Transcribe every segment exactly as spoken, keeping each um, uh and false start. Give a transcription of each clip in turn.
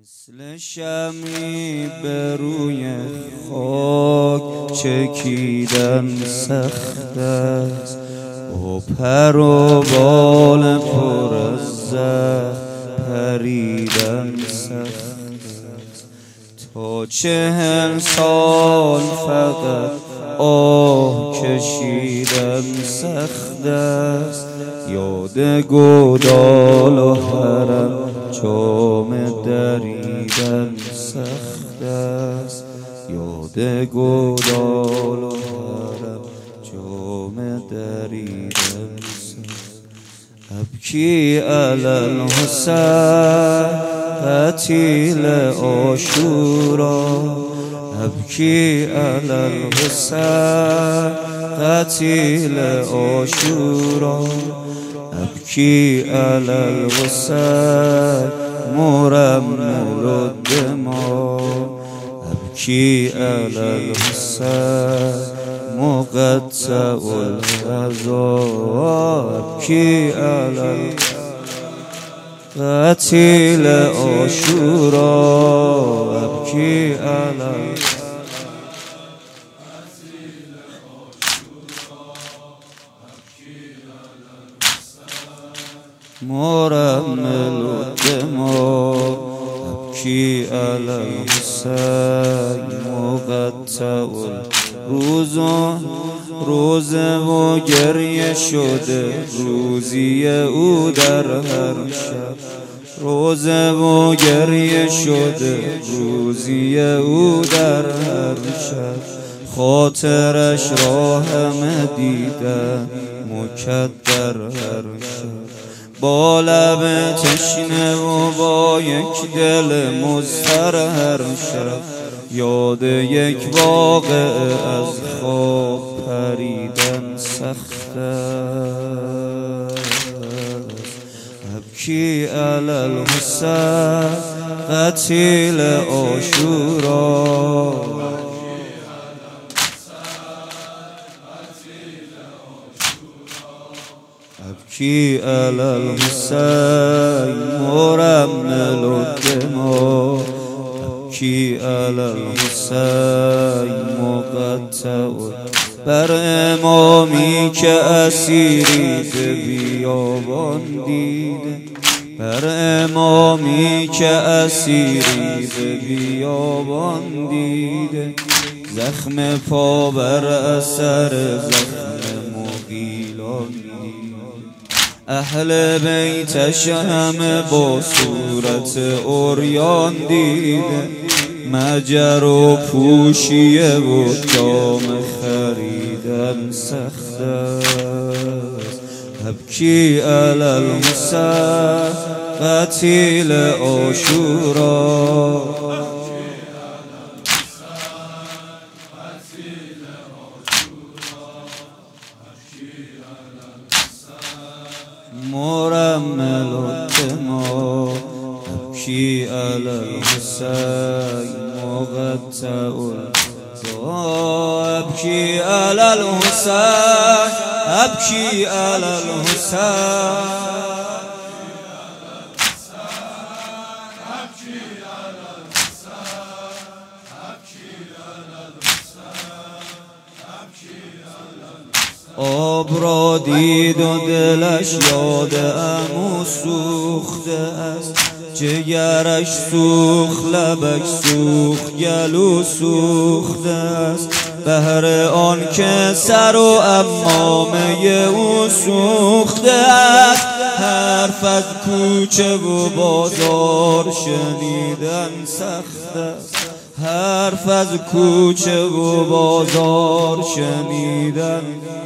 مثل شمعی به روی خاک چکیدن سخت است، و پر و بال پر از زخم پریدن سخت است. تا چهل سال فقط آه کشیدن سخت است، یاد گودال و حرم جام دریدن سخت است، یاد گودال و حرم جام دریدن سخت. ابکی علی الحسین قتیل عاشورا، ابکی علی الحسین قتیل عاشورا، ابکی علی الحسین مرمل الدماء، ابکی علی الحسین مقطع الغزا، ابکی علی قتیل عاشورا، ابکی علی مرمل الدماء، ابکی علی الحسین مقطع الروزا. روزه و گریه شده روزی او در هر شب، روزه و گریه شده روزی او در هر شب. خاطرش را همه دیدن مکدر هر شب، با لب تشنه و با یک دل مضطر هر شب. یاد یک واقعه از خواب پریدن سخت است، ابکی علی الحسین قتیل عاشورا، ابکی علی الحسین مرمل الدماء، ابکی علی الحسین مقطع. بر امامی که اسیری به بیابان دیده، بر امامی که اسیری به بیابان دیده. زخم پا بر اثر زخم مغیلان دیده، اهل بیتش همه با صورت عریان دیده. مجر و پوشیه و جام خریدن سخت است، ابکی علی الحسین قتیل عاشورا، مرمل الدماء، ابکی علی الحسین مقطع الغزا، ابکی علی الحسین، ابکی علی الحسین. آب را دید و دلش یاد عمو سوخته است، جگرش سوخت لبش سوخت گلو سوخته است. بهر آن که سر و عمامه او سوخته است. حرف از کوچه و بازار شنیدن سخت است، حرف از کوچه و بازار شنیدن.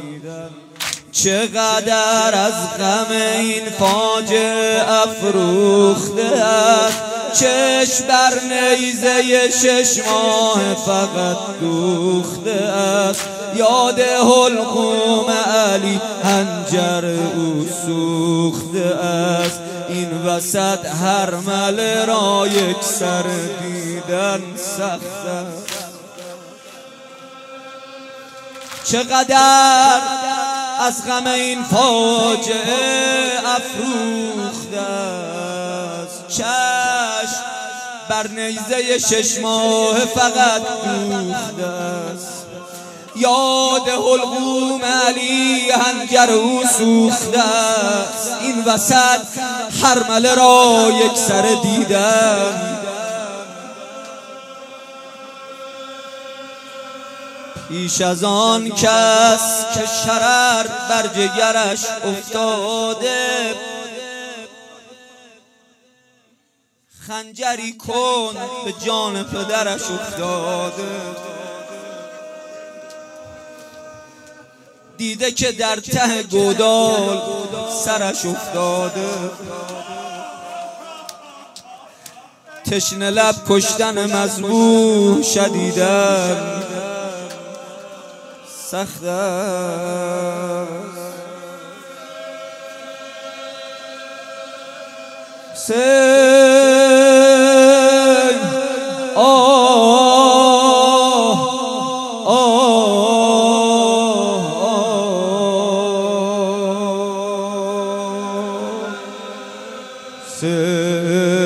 چقدر از غم این فاجعه افروخته است، چشم بر نیزه شش ماه فقط دوخته است. یاد حلقوم علی حنجر او سوخته است. این وسط هر مله را یک سر دیدن سخت است. چقدر از غم این فاجعه افروخته است، چشم بر نیزه شش ماه فقط دوخته است. یاد حلقوم علی هنجر او سوخته است. این وسط حرمله را یک سر دیدم، پیش از آن کس که شرر بر جگرش افتاده، خنجری کن به جان پدرش افتاده. دیده که در ته گودال سرش افتاده، تشنه لب کشتن مذبوح شدیدن سخت است. حسین آه آه آه